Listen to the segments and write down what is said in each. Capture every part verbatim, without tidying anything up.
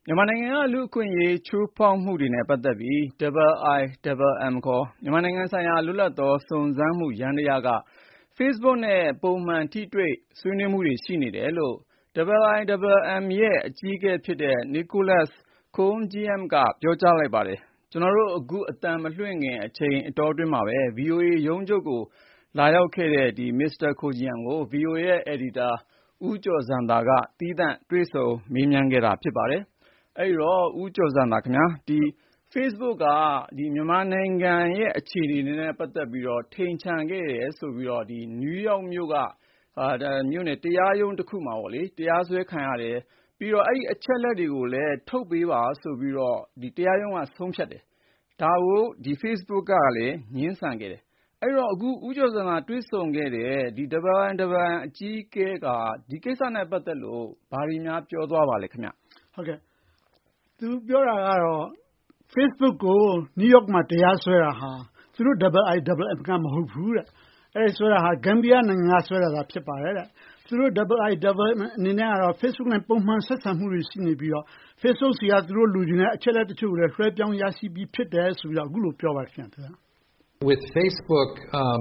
မြန်မာနိုင်ငံကလူ့အခွင့်အရေးချိုးဖောက်မှုတွေနဲ့ပတ်သက်ပြီး I I M M ခေါ်မြန်မာနိုင်ငံဆိုင်ရာလွတ်လပ်သောစုံစမ်းမှုယန္တရားက Facebook နဲ့ပုံမှန်ထိတွေ့ဆွေးနွေးမှုတွေရှိနေတယ်လို့ I I M M ရဲ့အကြီးအကဲဖြစ်တဲ့ Nicholas Koumjian ကပြောကြားလိုက်ပါတယ်။ ကျွန်တော်တို့အခုအသံမလွှင့်ခင်အချိန်အတောအတွင်းမှာပဲ ဗွီအိုအေ ရုံးချုပ်ကိုလာရောက်ခဲ့တဲ့ မစ္စတာ Koumjian ကို ဗွီအိုအေရဲ့အယ်ဒီတာဦးကျော်ဇံသာကသီးသန့်တွေ့ဆုံမေးမြန်းခဲ့တာဖြစ်ပါတယ်။ အဲဒီတော့ဦးကျော်ဇံသာခင်ဗျာဒီ Facebook ကဒီမြန်မာနိုင်ငံရဲ့အခြေအနေတွေနဲ့ပတ်သက်ပြီးတော့ထိန်ချန်ခဲ့တယ်ဆိုပြီးတော့ဒီနယူးယောက်မြို့ကအာမြို့နယ်တရားရုံးတစ်ခုမှာပေါ့လေတရားစွဲခံရတယ်ပြီးတော့အဲ့ဒီအချက်လက်တွေကိုလည်းထုတ်ပေးပါဆိုပြီးတော့ဒီတရားရုံးကဆုံးဖြတ်တယ်ဒါကိုဒီ Facebook ကလည်းငြင်းဆန်ခဲ့တယ်အဲ့တော့အခုဦးကျော်ဇံသာတွေ့ဆုံခဲ့တဲ့ဒီ I I M M အကြီးအကဲကဒီကိစ္စနဲ့ပတ်သက်လို့ဘာတွေများပြောသွားပါလဲခင်ဗျဟုတ်ကဲ့သူပြောတာကတော့ Facebook ကိုနယူးယောက်မှာတရားစွဲတာဟာသူတို့ I I M M ကမဟုတ်ဘူးတဲ့အဲဒီစွဲတာဟာဂမ်ဘီယာနိုင်ငံကစွဲတာသာဖြစ်ပါတယ်တဲ့သူတို့ I I M M အနေနဲ့ကတော့ Facebook နဲ့ပုံမှန်ဆက်ဆံမှုတွေရှိနေပြီးတော့ Facebook စီကသူတို့လူချင်းတဲ့အချက်လက်တချို့ကိုလည်းလွှဲပြောင်းရရှိပြီးဖြစ်တယ်ဆိုပြီးတော့အခုလိုပြောပါတယ်ခင်ဗျာ With Facebook um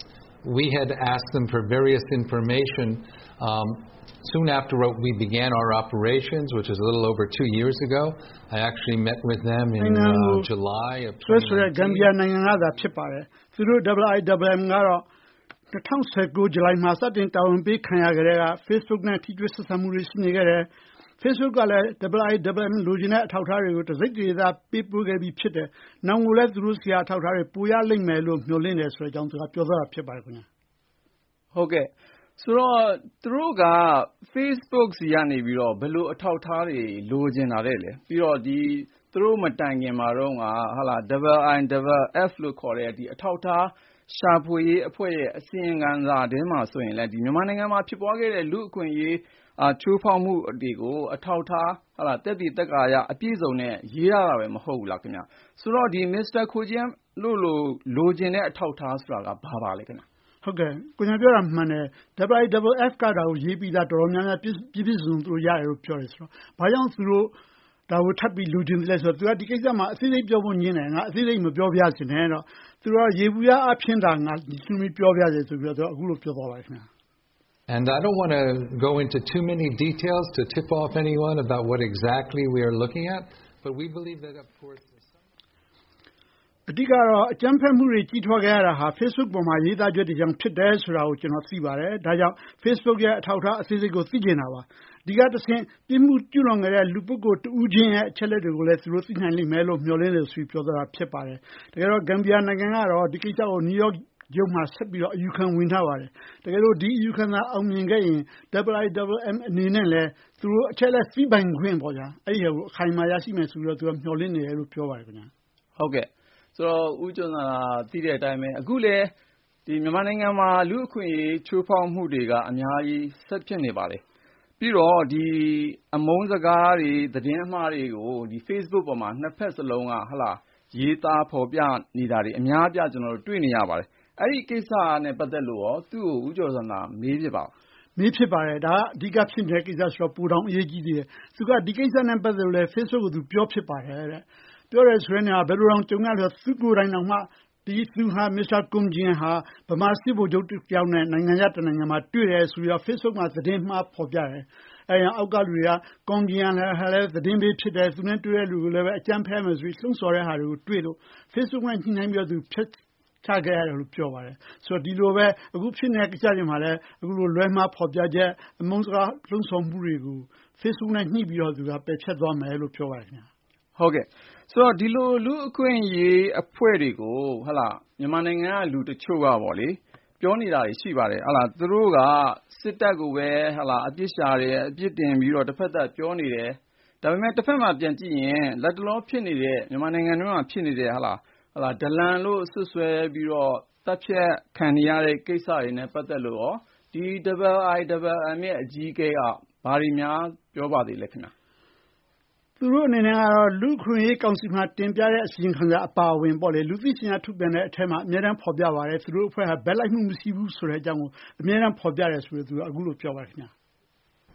we had asked them for various information um soon after we began our operations, which is a little over two years ago. I actually met with them in uh, July of twenty nineteen. Gambia နိုင်ငံကသာဖြစ်ပါတယ်သူတို့ I I M M ကတော့twenty nineteen ဇူလိုင်မှာစတင်တာဝန်ပေးခံရကြတဲ့က Facebook နဲ့ထိတွေ့ဆက်ဆံမှုတွေရှိနေခဲ့တယ် Facebook ကလည်း I I M M လိုချင်တဲ့အထောက်အထားတွေကိုတစိတ်တဒေသပေးပို့ခဲ့ပြီးဖြစ်တယ်။နောက်ကိုလည်းသူတို့ဆီကအထောက်အထားတွေပိုရလိမ့်မယ်လို့မျှော်လင့်တယ်ဆိုတဲ့အကြောင်းသူကပြောသွားတာဖြစ်ပါတယ်ခင်ဗျာဟုတ်ကဲ့ဆိုတော့သူတို့က Facebook စီကနေပြီးတော့ဘယ်လိုအထောက်အထားတွေလိုချင်တာလဲလေပြီးတော့ဒီသူတို့မတိုင်ခင်မှာတော့ကဟာလာ I I M F လို့ခေါ်တဲ့ဒီအထောက်အထားရှာဖွေရေးအဖွဲ့ရဲ့အစီရင်ခံစာထဲမှာဆိုရင်လည်းဒီမြန်မာနိုင်ငံမှာဖြစ်ပွားခဲ့တဲ့လူ့အခွင့်အရေးအာချိုးဖောက်မှုတွေကိုအထောက်အထားဟာလာတက်တည်တက်ကာရအပြည့်စုံနဲ့ရေးရတာပဲမဟုတ်ဘူးလားခင်ဗျဆိုတော့ဒီ မစ္စတာ Koumjian လို့လို့လိုချင်တဲ့အထောက်အထားဆိုတာကဘာပါလဲခင်ဗျဟုတ်ကဲ့ကိုညာပြောတာမှန်တယ် I I M F ကဒါကိုရေးပြီးသားတော်တော်များများပြည့်ပြည့်စုံသူတို့ရတယ်လို့ပြောတယ်ဆိုတော့ဘာကြောင့်သူတို့ဒါကိုထပ်ပြီးလူချင်းလဲဆိုတော့သူကဒီကိစ္စမှာအသေးစိတ်ပြောဖို့ညင်းတယ်ငါအသေးစိတ်မပြောပြချင်နဲ့တော့သူကရေဘူးရအဖြစ်တာငါဒီလိုမျိုးပြောပြတယ်ဆိုပြီးတော့အခုလိုပြောသွားပါတယ်ခင်ဗျာ And I don't want to go into too many details to tip off anyone about what exactly we are looking at, but we believe that of course အဓိကတော့အကြမ်းဖက်မှုတွေကြီးထွားခဲ့ရတာဟာ Facebook ပေါ်မှာရေးသားချက်တွေကြောင့်ဖြစ်တယ်ဆိုတာကိုကျွန်တော်သိပါတယ်ဒါကြောင့် Facebook ရဲ့အထောက်အထားအသေးစိတ်ကိုသိကျင်တာပါဒီကတဆင့်ပြစ်မှုကျူးလွန်ခဲ့တဲ့လူပုဂ္ဂိုလ်တဦးချင်းရဲ့အချက်လက်တွေကိုလည်းသူတို့သိနိုင်လိမ့်မယ်လို့မျှော်လင့်တယ်ဆိုပြီးပြောတာဖြစ်ပါတယ်တကယ်တော့ဂမ်ဘီယာနိုင်ငံကတော့ဒီကိစ္စကိုနယူးယောက်ရုံးမှာဆက်ပြီးတော့အယူခံဝင်ထားပါတယ်တကယ်လို့ဒီအယူခံသာအောင်မြင်ခဲ့ရင် I I M M အနေနဲ့လည်းသူတို့အချက်လက်သိပိုင်ခွင့်ပေါ့ဗျာအဲ့ဒီကိုအခိုင်အမာရရှိမယ်ဆိုပြီးတော့သူကမျှော်လင့်နေတယ်လို့ပြောပါတယ်ခင်ဗျာဟုတ်ကဲ့ဆိုတော့ဦးကျော်သာသိတဲ့အတိုင်းပဲအခုလေဒီမြန်မာနိုင်ငံမှာလူ့အခွင့်အရေးချိုးဖောက်မှုတွေကအများကြီးဆက်ဖြစ်နေပါတယ်ပြီးတော့ဒီအမုန်းစကားတွေသတင်းအမှားတွေကိုဒီ Facebook ပေါ်မှာနှစ်ဖက်စလုံးကဟလာရေးသားဖော်ပြနေတာတွေအများအပြားကျွန်တော်တို့တွေ့နေရပါတယ်အဲ့ဒီကိစ္စနဲ့ပတ်သက်လို့ရောသူ့ကိုဦးကျော်သာမေးဖြစ်ပါမေးဖြစ်ပါတယ်ဒါကအဓိကဖြစ်နေတဲ့ကိစ္စဆိုတော့ပူတောင်အရေးကြီးသေးတယ်သူကဒီကိစ္စနဲ့ပတ်သက်လို့လည်း Facebook ကိုသူပြောဖြစ်ပါတယ်တဲ့ပြောရဲဆိုရင်လည်းဘယ်လိုအောင်ကြုံရလဲသူကိုယ်တိုင်တော့မှဒီသူဟာ မစ္စတာ Koumjian ဟာဗမာစစ်ဗိုလ်ချုပ်တစ်ယောက်နဲ့နိုင်ငံရတနိုင်ငံမှာတွေ့တယ်ဆိုပြီးတော့ Facebook မှာသတင်းမှားဖော်ပြတယ်အဲအောက်ကလူတွေက Koumjian လည်းသတင်းပေးဖြစ်တယ်သူနဲ့တွေ့တဲ့လူကိုလည်းပဲအကြမ်းဖက်မယ်ဆိုပြီးလှုံ့ဆော်တဲ့ဟာတွေကိုတွေ့လို့ Facebook နဲ့ညှိနှိုင်းပြီးတော့သူဖြတ်ချခဲ့ရတယ်လို့ပြောပါတယ်ဆိုတော့ဒီလိုပဲအခုဖြစ်နေတဲ့ကိစ္စတွေမှာလည်းအခုလိုလွဲမှားဖော်ပြချက်အမုန်းစကားလှုံ့ဆော်မှုတွေကို Facebook နဲ့ညှိပြီးတော့သူကပယ်ဖျက်သွားမယ်လို့ပြောပါတယ်ခင်ဗျာဟုတ်ကဲ့ဆိုတော့ဒီလိုလူအခွင့်အရေးအဖွဲ့တွေကိုဟလာမြန်မာနိုင်ငံကလူတချို့ကပေါ့လေပြောနေတာရှိပါတယ်ဟလာသူတို့ကစစ်တပ်ကိုပဲဟလာအပြစ်ရှာတယ်အပြစ်တင်ပြီးတော့တစ်ဖက်သက်ပြောနေတယ်ဒါပေမဲ့တစ်ဖက်မှာပြန်ကြည့်ရင်လက်တလောဖြစ်နေတဲ့မြန်မာနိုင်ငံတွင်းမှာဖြစ်နေတဲ့ဟလာဟလာဒလန်လို့ဆွဆွဲပြီးတော့တပ်ဖြတ်ခံရတဲ့ကိစ္စတွေနဲ့ပတ်သက်လို့ရောဒီ I I M M ရဲ့အကြီးအကဲကဘာတွေများပြောပါသေးလဲခင်ဗျာသူတို့အနေနဲ့ကတော့လူခွင့်ရေးကောင်စီမှာတင်ပြတဲ့အစီရင်ခံစာအပါအဝင်ပေါ့လေလူသိရှင်ကြားထုတ်ပြန်တဲ့အထက်မှာအများအားဖော်ပြပါတယ်သူတို့အဖွဲ့ဟာဘက်လိုက်မှုမရှိဘူးဆိုတဲ့အကြောင်းကိုအများအားဖော်ပြတယ်ဆိုပြီးသူကအခုလိုပြောပါတယ်ခင်ဗျာ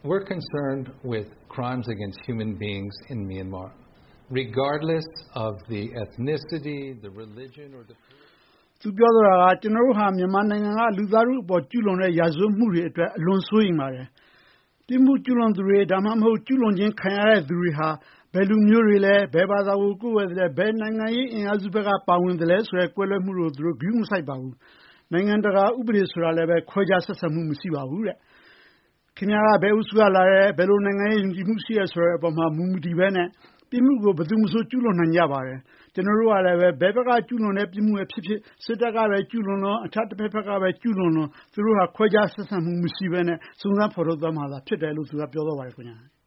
we're concerned with crimes against human beings in Myanmar, regardless of the ethnicity, the religion, or the. သူပြောတာကကျွန်တော်တို့ဟာမြန်မာနိုင်ငံကလူသားတို့အပေါ်ကျူးလွန်တဲ့ရာဇဝတ်မှုတွေအတွက်အလွန်စိုးရိမ်ပါတယ်။ဒီမှုကျူးလွန်သူတွေဒါမှမဟုတ်ကျူးလွန်ခြင်းခံရတဲ့သူတွေဟာဘယ်လူမျိုးတွေလဲဘယ်ဘာသာကိုကိုယ်ဝယ်တယ်ဘယ်နိုင်ငံရေးအင်အားစုဘက်ကပါဝင်တယ်လဲဆိုတဲ့ကွဲလွဲမှုတို့သူတို့ဂရုမစိုက်ပါဘူး။နိုင်ငံတကာဥပဒေဆိုတာလည်းပဲခွဲခြားဆက်ဆံမှုမရှိပါဘူးတဲ့။ခင်ဗျားကဘယ်ဥစ္စာလာရဲဘယ်လိုနိုင်ငံရေးယုံကြည်မှုရှိရဆိုတဲ့အပေါ်မှာမူမတည်ပဲနဲ့ပြမှုကိုဘယ်သူမှဆိုကျူးလွန်နိုင်ကြပါတယ်ကျွန်တော်တို့ကလည်းပဲဘယ်ဘက်ကကျူးလွန်တဲ့ပြမှုပဲဖြစ်ဖြစ်စစ်တပ်ကပဲကျူးလွန်လို့အခြားတစ်ဖက်ဘက်ကပဲကျူးလွန်လို့သူတို့ကခွဲခြားဆက်ဆံမှုမရှိဘဲနဲ့စုံစမ်းဖော်ထုတ်သွားမှာဖြစ်တယ်လို့သူကပြောတော့ပါတယ်ခင်ဗျာ